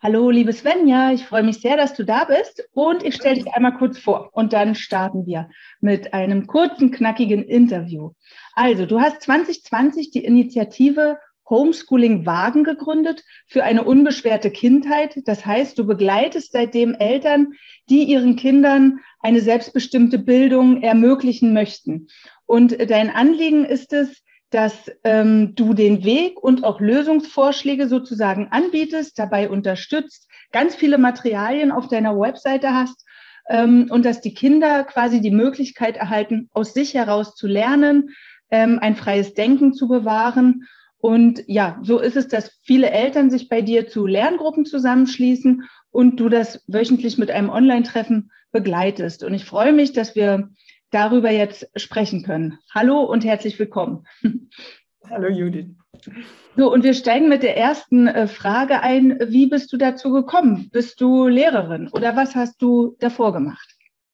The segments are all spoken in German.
Hallo, liebe Svenja, ich freue mich sehr, dass du da bist und ich stelle dich einmal kurz vor und dann starten wir mit einem kurzen, knackigen Interview. Also, du hast 2020 die Initiative Homeschooling Wagen gegründet für eine unbeschwerte Kindheit. Das heißt, du begleitest seitdem Eltern, die ihren Kindern eine selbstbestimmte Bildung ermöglichen möchten. Und dein Anliegen ist es, dass du den Weg und auch Lösungsvorschläge sozusagen anbietest, dabei unterstützt, ganz viele Materialien auf deiner Webseite hast und dass die Kinder quasi die Möglichkeit erhalten, aus sich heraus zu lernen, ein freies Denken zu bewahren. Und ja, so ist es, dass viele Eltern sich bei dir zu Lerngruppen zusammenschließen und du das wöchentlich mit einem Online-Treffen begleitest. Und ich freue mich, dass wir darüber jetzt sprechen können. Hallo und herzlich willkommen. Hallo Judith. So, und wir steigen mit der ersten Frage ein. Wie bist du dazu gekommen? Bist du Lehrerin oder was hast du davor gemacht?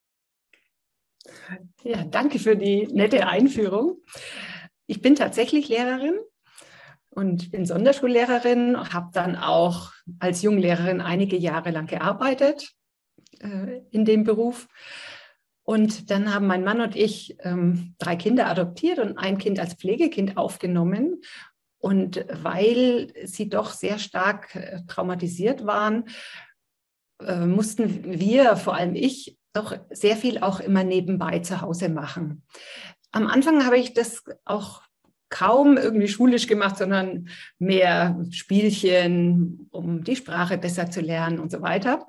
Ja, danke für die nette Einführung. Ich bin tatsächlich Lehrerin und bin Sonderschullehrerin, habe dann auch als Junglehrerin einige Jahre lang gearbeitet in dem Beruf. Und dann haben mein Mann und ich 3 Kinder adoptiert und ein Kind als Pflegekind aufgenommen. Und weil sie doch sehr stark traumatisiert waren, mussten wir, vor allem ich, doch sehr viel auch immer nebenbei zu Hause machen. Am Anfang habe ich das auch kaum irgendwie schulisch gemacht, sondern mehr Spielchen, um die Sprache besser zu lernen und so weiter.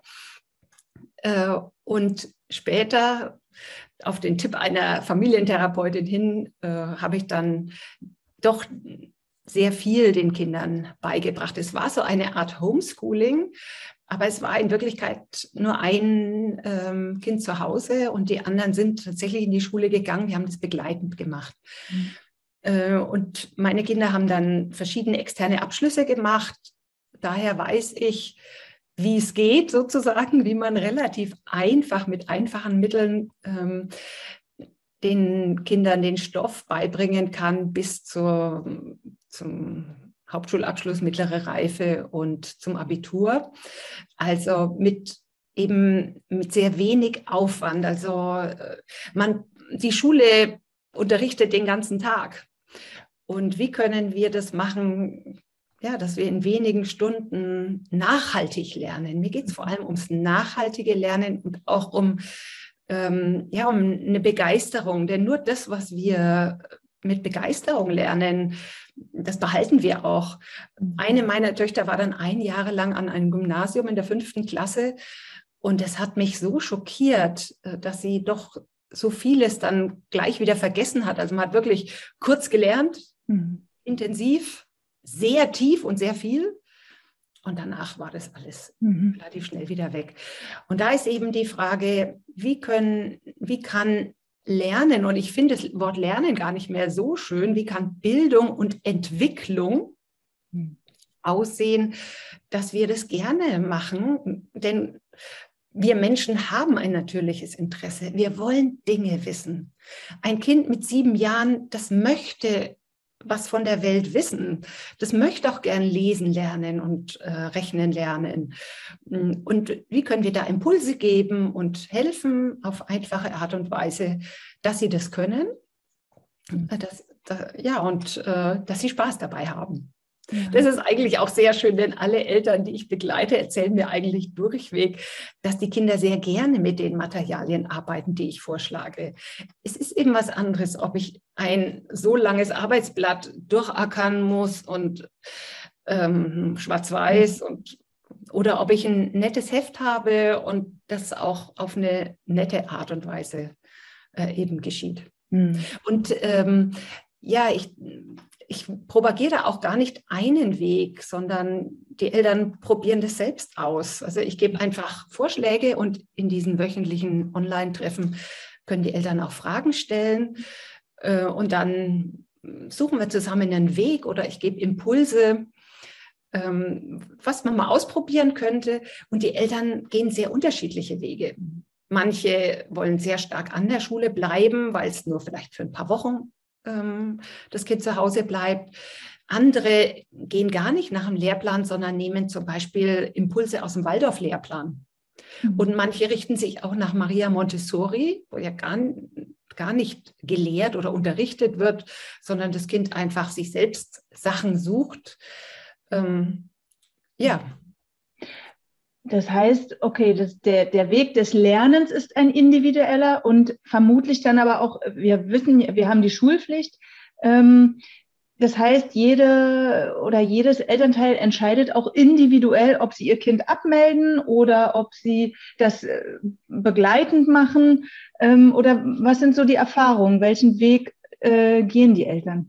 Und später, auf den Tipp einer Familientherapeutin hin, habe ich dann doch sehr viel den Kindern beigebracht. Es war so eine Art Homeschooling, aber es war in Wirklichkeit nur ein Kind zu Hause und die anderen sind tatsächlich in die Schule gegangen. Wir haben das begleitend gemacht. Und meine Kinder haben dann verschiedene externe Abschlüsse gemacht. Daher weiß ich, wie es geht sozusagen, wie man relativ einfach mit einfachen Mitteln den Kindern den Stoff beibringen kann bis zum Hauptschulabschluss, mittlere Reife und zum Abitur. Also mit sehr wenig Aufwand. Also die Schule unterrichtet den ganzen Tag. Und wie können wir das machen? Ja, dass wir in wenigen Stunden nachhaltig lernen. Mir geht es vor allem ums nachhaltige Lernen und auch um eine Begeisterung. Denn nur das, was wir mit Begeisterung lernen, das behalten wir auch. Eine meiner Töchter war dann 1 Jahr lang an einem Gymnasium in der 5. Klasse und es hat mich so schockiert, dass sie doch so vieles dann gleich wieder vergessen hat. Also man hat wirklich kurz gelernt, intensiv, sehr tief und sehr viel. Und danach war das alles relativ schnell wieder weg. Und da ist eben die Frage, wie kann Lernen, und ich finde das Wort Lernen gar nicht mehr so schön, wie kann Bildung und Entwicklung aussehen, dass wir das gerne machen? Denn wir Menschen haben ein natürliches Interesse. Wir wollen Dinge wissen. Ein Kind mit 7 Jahren, das möchte was von der Welt wissen. Das möchte auch gern lesen lernen und rechnen lernen. Und wie können wir da Impulse geben und helfen auf einfache Art und Weise, dass sie das können, dass sie Spaß dabei haben. Ja. Das ist eigentlich auch sehr schön, denn alle Eltern, die ich begleite, erzählen mir eigentlich durchweg, dass die Kinder sehr gerne mit den Materialien arbeiten, die ich vorschlage. Es ist eben was anderes, ob ich ein so langes Arbeitsblatt durchackern muss und schwarz-weiß oder ob ich ein nettes Heft habe und das auch auf eine nette Art und Weise eben geschieht. Und ich propagiere auch gar nicht einen Weg, sondern die Eltern probieren das selbst aus. Also ich gebe einfach Vorschläge und in diesen wöchentlichen Online-Treffen können die Eltern auch Fragen stellen und dann suchen wir zusammen einen Weg oder ich gebe Impulse, was man mal ausprobieren könnte. Und die Eltern gehen sehr unterschiedliche Wege. Manche wollen sehr stark an der Schule bleiben, weil es nur vielleicht für ein paar Wochen das Kind zu Hause bleibt. Andere gehen gar nicht nach dem Lehrplan, sondern nehmen zum Beispiel Impulse aus dem Waldorf-Lehrplan. Und manche richten sich auch nach Maria Montessori, wo ja gar nicht gelehrt oder unterrichtet wird, sondern das Kind einfach sich selbst Sachen sucht. Ja. Das heißt, okay, der Weg des Lernens ist ein individueller und vermutlich dann aber auch, wir wissen, wir haben die Schulpflicht. Das heißt, jedes Elternteil entscheidet auch individuell, ob sie ihr Kind abmelden oder ob sie das begleitend machen. Oder was sind so die Erfahrungen? Welchen Weg gehen die Eltern?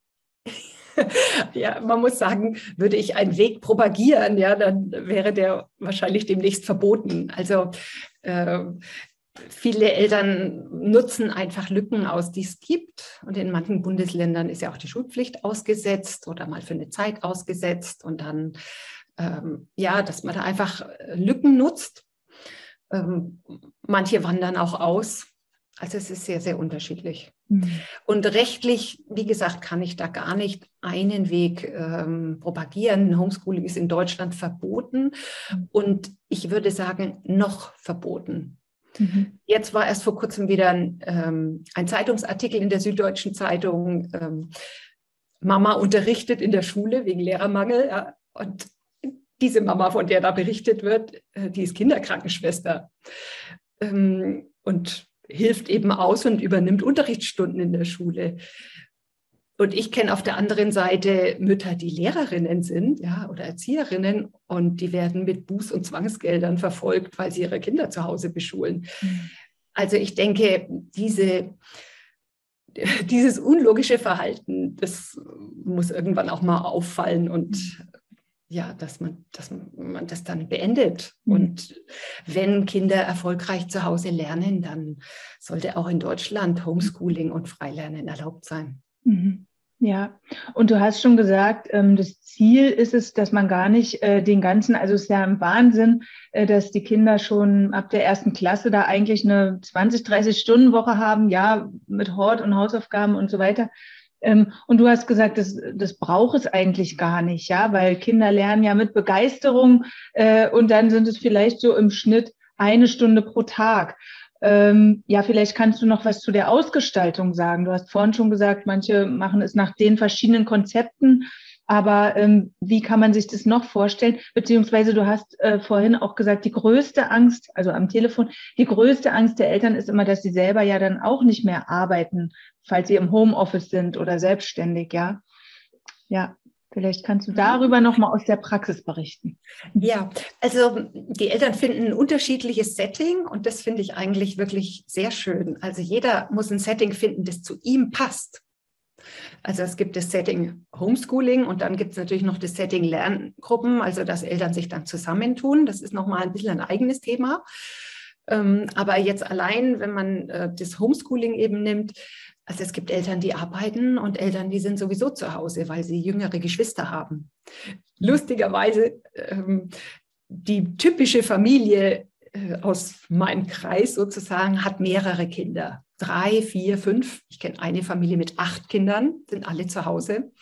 Ja, man muss sagen, würde ich einen Weg propagieren, ja, dann wäre der wahrscheinlich demnächst verboten. Also viele Eltern nutzen einfach Lücken aus, die es gibt. Und in manchen Bundesländern ist ja auch die Schulpflicht ausgesetzt oder mal für eine Zeit ausgesetzt. Und dann, dass man da einfach Lücken nutzt. Manche wandern auch aus. Also es ist sehr, sehr unterschiedlich. Und rechtlich, wie gesagt, kann ich da gar nicht einen Weg propagieren. Homeschooling ist in Deutschland verboten und ich würde sagen, noch verboten. Jetzt war erst vor kurzem wieder ein Zeitungsartikel in der Süddeutschen Zeitung, Mama unterrichtet in der Schule wegen Lehrermangel. Ja, und diese Mama, von der da berichtet wird, die ist Kinderkrankenschwester und hilft eben aus und übernimmt Unterrichtsstunden in der Schule. Und ich kenne auf der anderen Seite Mütter, die Lehrerinnen sind, ja, oder Erzieherinnen, und die werden mit Buß- und Zwangsgeldern verfolgt, weil sie ihre Kinder zu Hause beschulen. Also ich denke, dieses unlogische Verhalten, das muss irgendwann auch mal auffallen und ja, dass man das dann beendet. Und wenn Kinder erfolgreich zu Hause lernen, dann sollte auch in Deutschland Homeschooling und Freilernen erlaubt sein. Ja, und du hast schon gesagt, das Ziel ist es, dass man gar nicht also es ist ja ein Wahnsinn, dass die Kinder schon ab der 1. Klasse da eigentlich eine 20-30-Stunden-Woche haben, ja, mit Hort und Hausaufgaben und so weiter. Und du hast gesagt, das braucht es eigentlich gar nicht, ja, weil Kinder lernen ja mit Begeisterung und dann sind es vielleicht so im Schnitt 1 Stunde pro Tag. Vielleicht kannst du noch was zu der Ausgestaltung sagen. Du hast vorhin schon gesagt, manche machen es nach den verschiedenen Konzepten, aber wie kann man sich das noch vorstellen? Beziehungsweise du hast vorhin auch gesagt, die größte Angst, also am Telefon, die größte Angst der Eltern ist immer, dass sie selber ja dann auch nicht mehr arbeiten, falls sie im Homeoffice sind oder selbstständig, ja. Ja, vielleicht kannst du darüber noch mal aus der Praxis berichten. Ja, also die Eltern finden ein unterschiedliches Setting und das finde ich eigentlich wirklich sehr schön. Also jeder muss ein Setting finden, das zu ihm passt. Also es gibt das Setting Homeschooling und dann gibt es natürlich noch das Setting Lerngruppen, also dass Eltern sich dann zusammentun. Das ist nochmal ein bisschen ein eigenes Thema. Aber jetzt allein, wenn man das Homeschooling eben nimmt, also es gibt Eltern, die arbeiten und Eltern, die sind sowieso zu Hause, weil sie jüngere Geschwister haben. Lustigerweise, die typische Familie aus meinem Kreis sozusagen hat mehrere Kinder. 3, 4, 5. Ich kenne eine Familie mit 8 Kindern, sind alle zu Hause.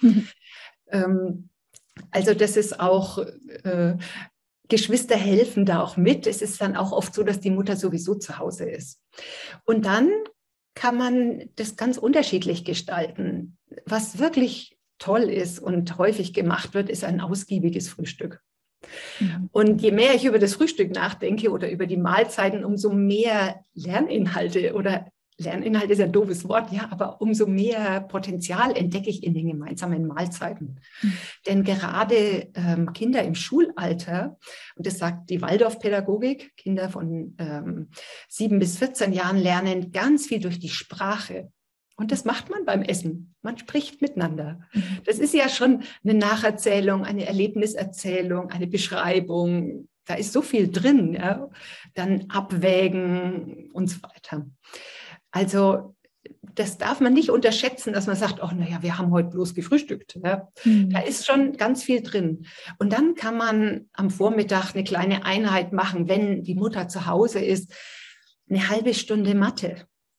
Also das ist auch, Geschwister helfen da auch mit. Es ist dann auch oft so, dass die Mutter sowieso zu Hause ist. Und dann kann man das ganz unterschiedlich gestalten. Was wirklich toll ist und häufig gemacht wird, ist ein ausgiebiges Frühstück. Und je mehr ich über das Frühstück nachdenke oder über die Mahlzeiten, umso mehr Lerninhalte ist ein doofes Wort, ja, aber umso mehr Potenzial entdecke ich in den gemeinsamen Mahlzeiten. Denn gerade Kinder im Schulalter, und das sagt die Waldorfpädagogik, Kinder von 7 bis 14 Jahren lernen ganz viel durch die Sprache. Und das macht man beim Essen. Man spricht miteinander. Das ist ja schon eine Nacherzählung, eine Erlebniserzählung, eine Beschreibung. Da ist so viel drin. Ja? Dann abwägen und so weiter. Also das darf man nicht unterschätzen, dass man sagt, oh naja, wir haben heute bloß gefrühstückt. Ja? Da ist schon ganz viel drin. Und dann kann man am Vormittag eine kleine Einheit machen, wenn die Mutter zu Hause ist, eine halbe Stunde Mathe.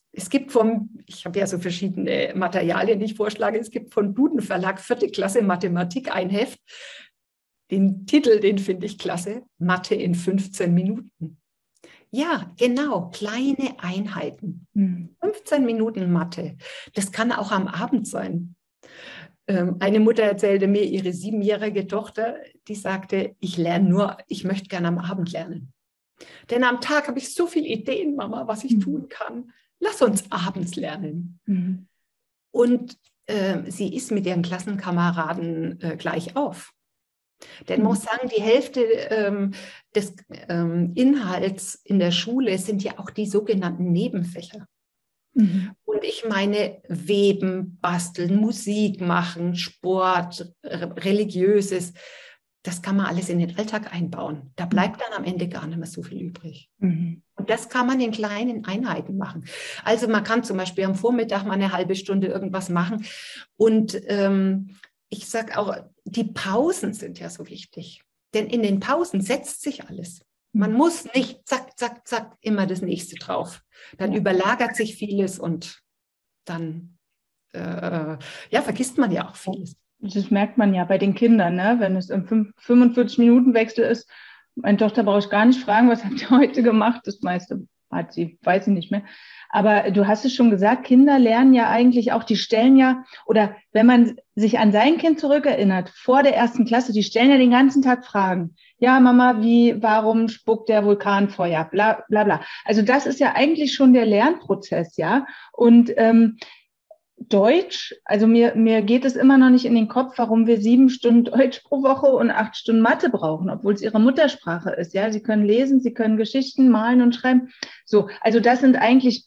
Es gibt ich habe ja so verschiedene Materialien, die ich vorschlage, es gibt von Duden Verlag 4. Klasse Mathematik ein Heft. Den Titel, den finde ich klasse, Mathe in 15 Minuten. Ja, genau, kleine Einheiten. 15 Minuten Mathe. Das kann auch am Abend sein. Eine Mutter erzählte mir, ihre 7-jährige Tochter, die sagte, ich möchte gerne am Abend lernen. Denn am Tag habe ich so viele Ideen, Mama, was ich tun kann. Lass uns abends lernen. Und sie ist mit ihren Klassenkameraden gleich auf. Denn man muss sagen, die Hälfte des Inhalts in der Schule sind ja auch die sogenannten Nebenfächer. Und ich meine, Weben, Basteln, Musik machen, Sport, Religiöses, das kann man alles in den Alltag einbauen. Da bleibt dann am Ende gar nicht mehr so viel übrig. Und das kann man in kleinen Einheiten machen. Also man kann zum Beispiel am Vormittag mal eine halbe Stunde irgendwas machen. Und ich sage auch, die Pausen sind ja so wichtig. Denn in den Pausen setzt sich alles. Man muss nicht zack, zack, zack immer das Nächste drauf. Dann überlagert sich vieles und dann vergisst man ja auch vieles. Das merkt man ja bei den Kindern, ne? Wenn es im 45-Minuten-Wechsel ist. Meine Tochter brauche ich gar nicht fragen, was habt ihr heute gemacht? Das meiste hat sie, weiß sie nicht mehr. Aber du hast es schon gesagt, Kinder lernen ja eigentlich auch, die stellen ja, oder wenn man sich an sein Kind zurückerinnert, vor der 1. Klasse, die stellen ja den ganzen Tag Fragen. Ja, Mama, warum spuckt der Vulkan Feuer? Bla, bla, bla. Also das ist ja eigentlich schon der Lernprozess, ja. Und Deutsch, also mir geht es immer noch nicht in den Kopf, warum wir 7 Stunden Deutsch pro Woche und 8 Stunden Mathe brauchen, obwohl es ihre Muttersprache ist. Ja, sie können lesen, sie können Geschichten malen und schreiben. So, also das sind eigentlich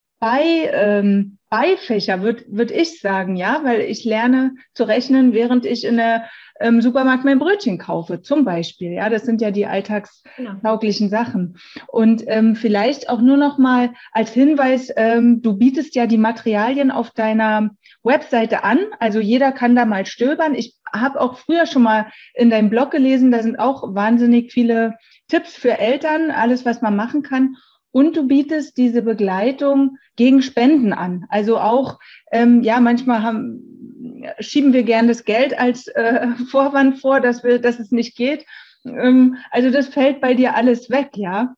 Beifächer, würde ich sagen, ja, weil ich lerne zu rechnen, während ich in der Supermarkt mein Brötchen kaufe, zum Beispiel. Ja, das sind ja die alltagstauglichen Sachen. Und vielleicht auch nur noch mal als Hinweis, du bietest ja die Materialien auf deiner Webseite an, also jeder kann da mal stöbern. Ich habe auch früher schon mal in deinem Blog gelesen, da sind auch wahnsinnig viele Tipps für Eltern, alles, was man machen kann. Und du bietest diese Begleitung gegen Spenden an. Also auch, manchmal schieben wir gern das Geld als Vorwand vor, dass es nicht geht. Also das fällt bei dir alles weg, ja.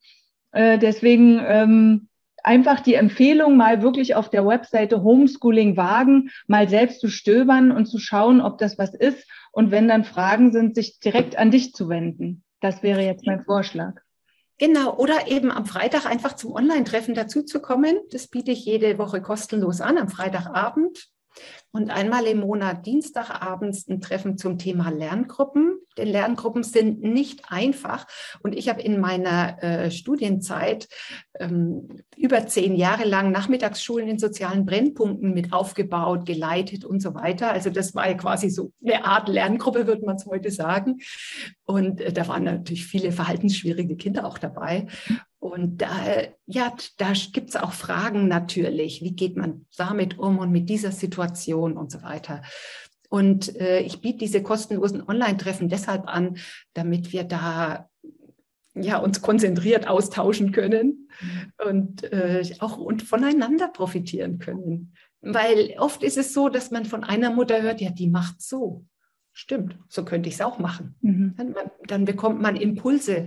Deswegen einfach die Empfehlung, mal wirklich auf der Webseite Homeschooling wagen, mal selbst zu stöbern und zu schauen, ob das was ist. Und wenn dann Fragen sind, sich direkt an dich zu wenden. Das wäre jetzt mein Vorschlag. Genau, oder eben am Freitag einfach zum Online-Treffen dazuzukommen. Das biete ich jede Woche kostenlos an, am Freitagabend. Und einmal im Monat dienstagabends ein Treffen zum Thema Lerngruppen. Denn Lerngruppen sind nicht einfach. Und ich habe in meiner Studienzeit über 10 Jahre lang Nachmittagsschulen in sozialen Brennpunkten mit aufgebaut, geleitet und so weiter. Also das war ja quasi so eine Art Lerngruppe, würde man es heute sagen. Und da waren natürlich viele verhaltensschwierige Kinder auch dabei. Und da gibt es auch Fragen natürlich. Wie geht man damit um und mit dieser Situation und so weiter. Und ich biete diese kostenlosen Online-Treffen deshalb an, damit wir da uns konzentriert austauschen können und auch voneinander profitieren können. Weil oft ist es so, dass man von einer Mutter hört, ja, die macht so. Stimmt, so könnte ich es auch machen. Dann bekommt man Impulse.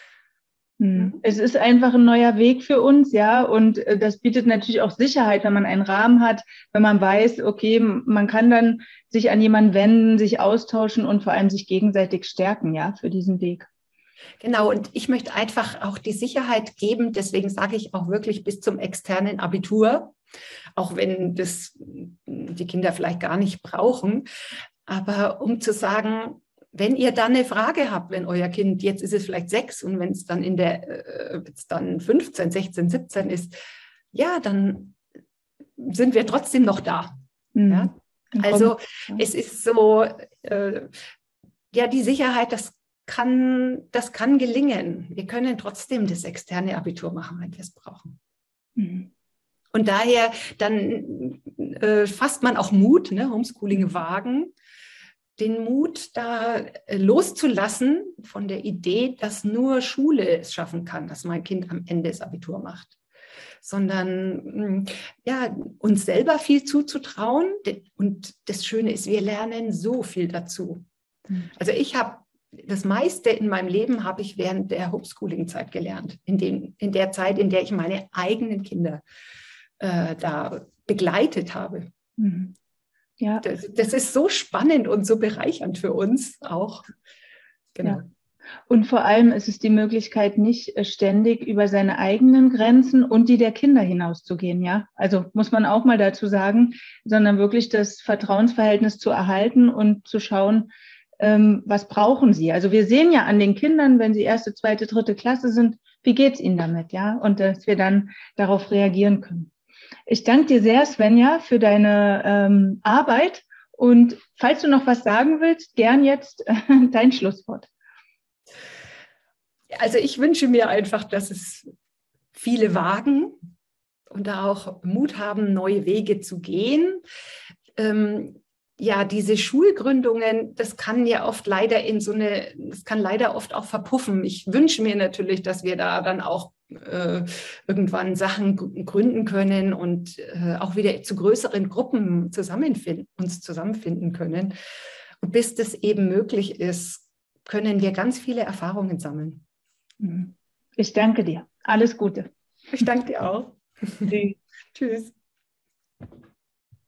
Es ist einfach ein neuer Weg für uns, ja, und das bietet natürlich auch Sicherheit, wenn man einen Rahmen hat, wenn man weiß, okay, man kann dann sich an jemanden wenden, sich austauschen und vor allem sich gegenseitig stärken, ja, für diesen Weg. Genau, und ich möchte einfach auch die Sicherheit geben, deswegen sage ich auch wirklich bis zum externen Abitur, auch wenn das die Kinder vielleicht gar nicht brauchen, aber um zu sagen, wenn ihr dann eine Frage habt, wenn euer Kind, jetzt ist es vielleicht 6 und wenn es dann dann 15, 16, 17 ist, ja, dann sind wir trotzdem noch da. Ja? Also es ist so, die Sicherheit, das kann gelingen. Wir können trotzdem das externe Abitur machen, wenn wir es brauchen. Und daher dann fasst man auch Mut, ne? Homeschooling wagen, den Mut da loszulassen von der Idee, dass nur Schule es schaffen kann, dass mein Kind am Ende das Abitur macht. sondern ja, uns selber viel zuzutrauen. Und das Schöne ist, wir lernen so viel dazu. Also ich habe das meiste in meinem Leben habe ich während der Homeschooling-Zeit gelernt, in der Zeit, in der ich meine eigenen Kinder da begleitet habe. Ja. Das ist so spannend und so bereichernd für uns auch. Genau. Ja. Und vor allem ist es die Möglichkeit, nicht ständig über seine eigenen Grenzen und die der Kinder hinauszugehen, ja. Also muss man auch mal dazu sagen, sondern wirklich das Vertrauensverhältnis zu erhalten und zu schauen, was brauchen sie. Also wir sehen ja an den Kindern, wenn sie erste, zweite, dritte Klasse sind, wie geht es ihnen damit, ja. Und dass wir dann darauf reagieren können. Ich danke dir sehr, Svenja, für deine Arbeit. Und falls du noch was sagen willst, gern jetzt dein Schlusswort. Also ich wünsche mir einfach, dass es viele wagen und da auch Mut haben, neue Wege zu gehen. Ja, diese Schulgründungen, das kann ja oft leider das kann leider oft auch verpuffen. Ich wünsche mir natürlich, dass wir da dann auch irgendwann Sachen gründen können und auch wieder zu größeren Gruppen uns zusammenfinden können. Und bis das eben möglich ist, können wir ganz viele Erfahrungen sammeln. Ich danke dir. Alles Gute. Ich danke dir auch. Tschüss. Tschüss.